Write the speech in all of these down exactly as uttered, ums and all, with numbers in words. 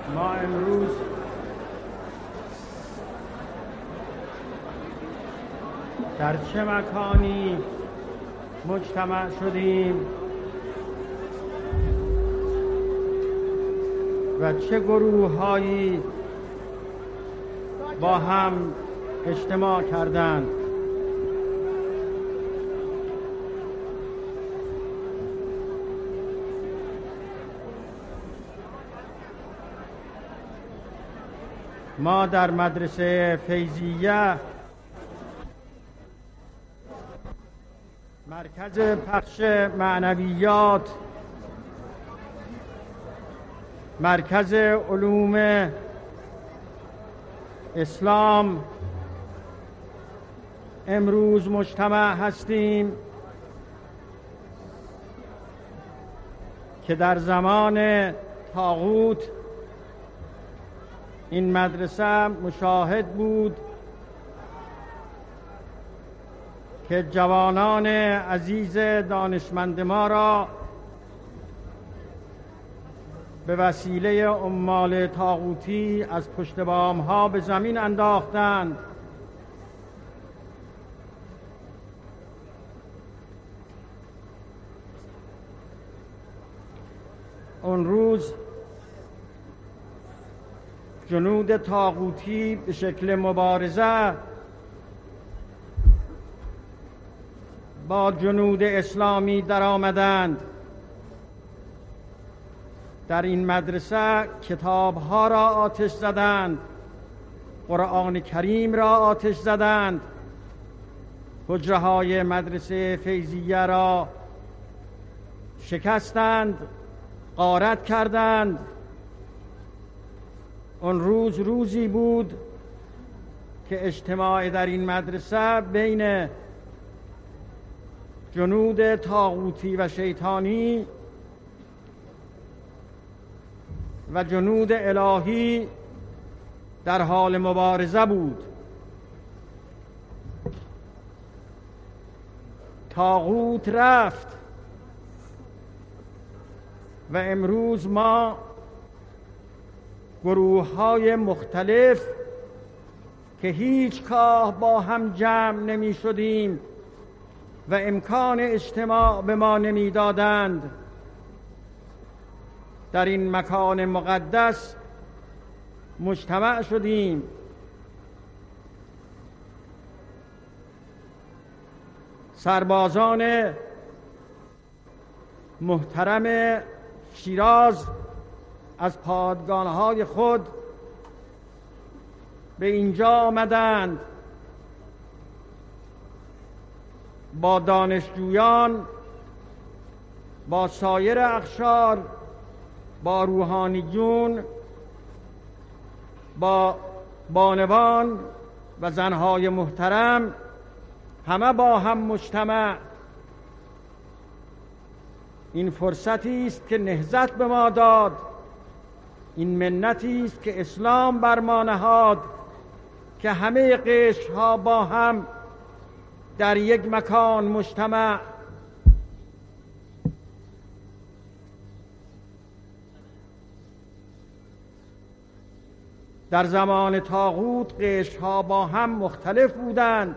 ما امروز در چه مکانی مجتمع شدیم و چه گروه‌هایی با هم اجتماع کردند؟ ما در مدرسه فیضیه مرکز پخش معنویات، مرکز علوم اسلام امروز مجتمع هستیم که در زمان طاغوت این مدرسه مشاهد بود که جوانان عزیز دانشمند ما را به وسیله عمال طاغوتی از پشت بام ها به زمین انداختند. اون روز جنود طاغوتی به شکل مبارزه با جنود اسلامی در آمدند. در این مدرسه کتاب‌ها را آتش زدند، قرآن کریم را آتش زدند، حجره‌های مدرسه فیضیه را شکستند، غارت کردند. اون روز روزی بود که اجتماع در این مدرسه بین جنود طاغوتی و شیطانی و جنود الهی در حال مبارزه بود. طاغوت رفت و امروز ما گروه‌های مختلف که هیچگاه با هم جمع نمی شدیم و امکان اجتماع به ما نمی دادند، در این مکان مقدس مجتمع شدیم. سربازان محترم شیراز از پادگانهای خود به اینجا آمدند، با دانشجویان، با سایر اقشار، با روحانیون، با بانوان و زنهای محترم، همه با هم مجتمع. این فرصتی است که نهضت به ما داد، این منتی است که اسلام بر ما نهاد که همه قشرها با هم در یک مکان مجتمع. در زمان طاغوت قشرها با هم مختلف بودند.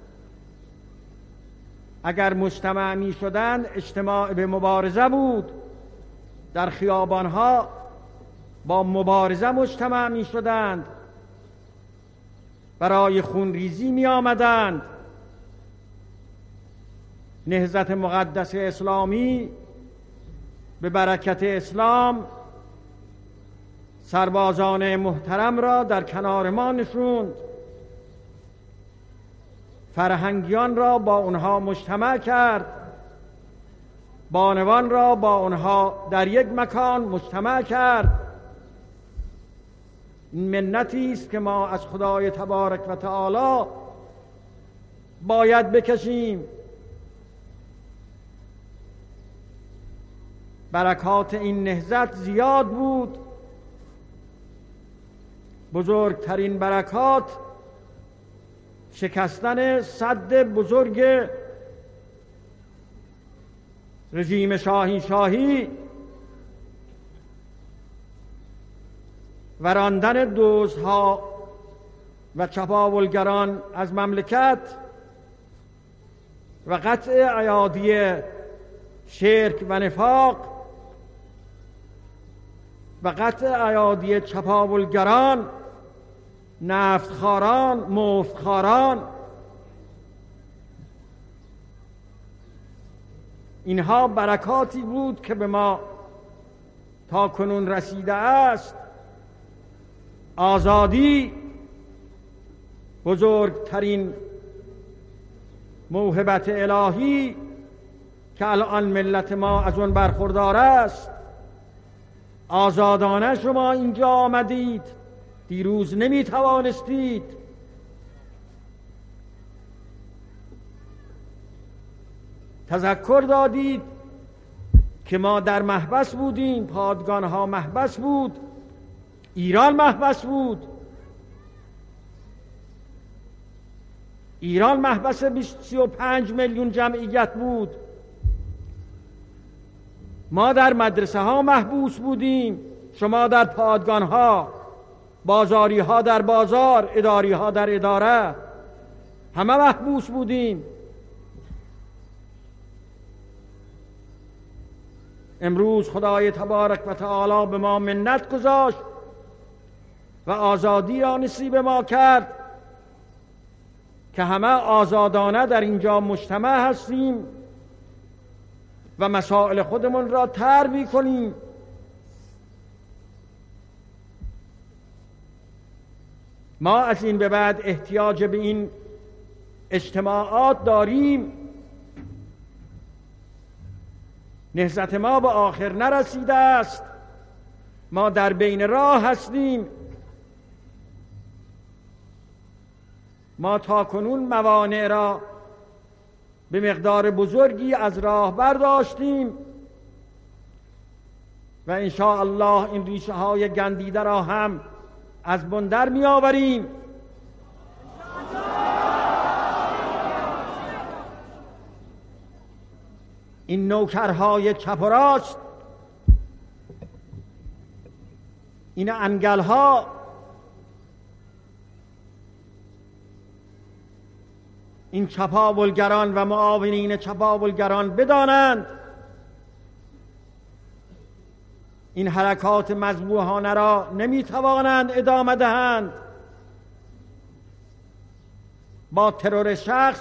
اگر مجتمع می شدند اجتماع به مبارزه بود. در خیابانها با مبارزه مجتمع می شدند، برای خونریزی می آمدند. نهضت مقدس اسلامی به برکت اسلام سربازان محترم را در کنار ما نشوند، فرهنگیان را با اونها مجتمع کرد، بانوان را با اونها در یک مکان مجتمع کرد. این منتی است که ما از خدای تبارک و تعالی باید بکشیم. برکات این نهضت زیاد بود. بزرگترین برکات شکستن سد بزرگ رژیم شاهی شاهی و راندن دزدها و چپاولگران از مملکت و قطع ایادی شرک و نفاق و قطع ایادی چپاولگران، نفتخواران، مفتخواران، اینها برکاتی بود که به ما تا کنون رسیده است. آزادی بزرگترین موهبت الهی که الان ملت ما از اون برخوردار است. آزادانه شما اینجا آمدید، دیروز نمی توانستید. تذکر دادید که ما در محبس بودیم، پادگانها محبس بود، ایران محبس بود. ایران محبس بیست و پنج میلیون جمعیت بود. ما در مدرسه ها محبوس بودیم، شما در پادگان ها، بازاری ها در بازار، اداری ها در اداره، همه محبوس بودیم. امروز خدای تبارک و تعالی به ما منت گذاشت و آزادی را نصیب ما کرد که همه آزادانه در اینجا مجتمع هستیم و مسائل خودمون را طرح می‌کنیم. ما از این به بعد احتیاج به این اجتماعات داریم. نهضت ما به آخر نرسیده است، ما در بین راه هستیم. ما تا کنون موانع را به مقدار بزرگی از راه برداشتیم و ان شاء الله این ریشه های گندیده را هم از بن در می آوریم. این نوکرهای چپ و راست، این انگلها، این چپاولگران و معاونین چپاولگران بدانند این حرکات مذبوحانه را نمیتوانند ادامه دهند. با ترور شخص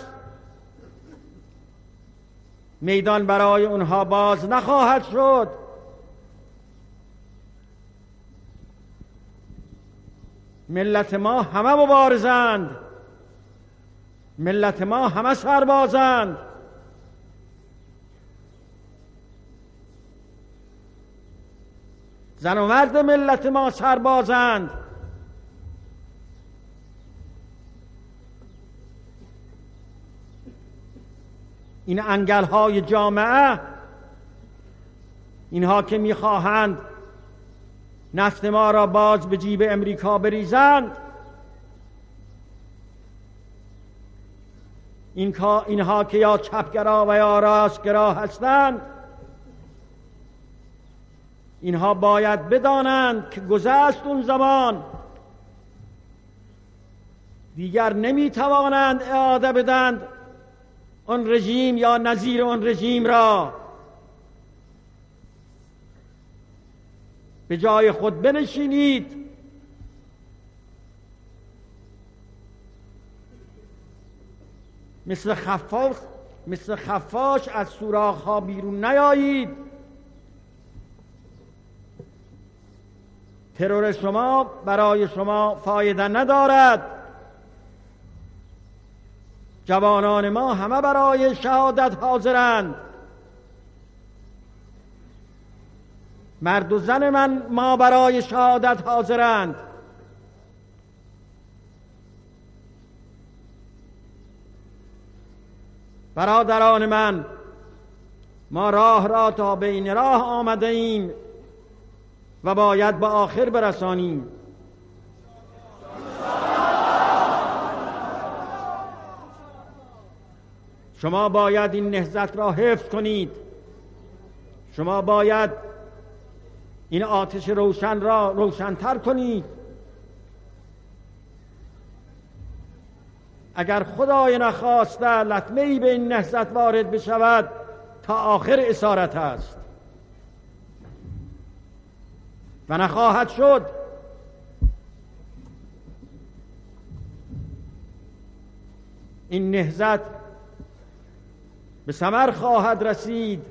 میدان برای اونها باز نخواهد شد. ملت ما همه مبارزند، ملت ما همه سربازند. زن و مرد ملت ما سربازند. این انگل‌های جامعه، اینها که می‌خواهند نفت ما را باز به جیب امریکا بریزند، این اینها که یا چپگرا و یا راستگرا هستند، اینها باید بدانند که گذشت اون زمان، دیگر نمیتوانند اعاده بدند اون رژیم یا نظیر اون رژیم را. به جای خود بنشینید، مثل خفاش مثل خفاش از سوراخ ها بیرون نیایید. ترور شما برای شما فایده ندارد. جوانان ما همه برای شهادت حاضرند. مرد و زن من ما برای شهادت حاضرند. برادران من، ما راه را تا بین راه آمده ایم و باید به آخر برسانیم. شما باید این نهضت را حفظ کنید. شما باید این آتش روشن را روشن‌تر کنید. اگر خدای نخواسته لطمه‌ای به این نهضت وارد بشود تا آخر اسارت است و نخواهد شد. این نهضت به ثمر خواهد رسید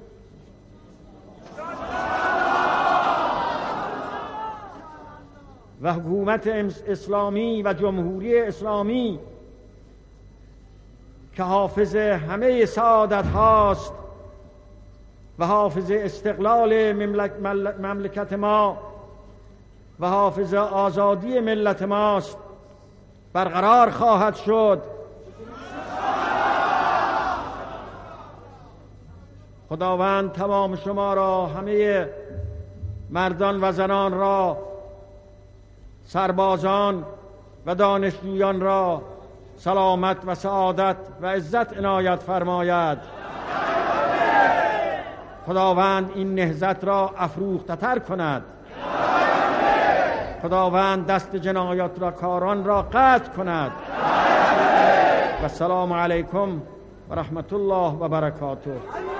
و حکومت اسلامی و جمهوری اسلامی که حافظ همه سعادت هاست و حافظ استقلال مملکت ما و حافظ آزادی ملت ماست برقرار خواهد شد. خداوند تمام شما را، همه مردان و زنان را، سربازان و دانشجویان را سلامت و سعادت و عزت عنایت فرماید. خداوند این نهضت را افروخته‌تر کند. خداوند دست جنایت را کاران را قطع کند. و السلام علیکم و رحمت الله و برکاته.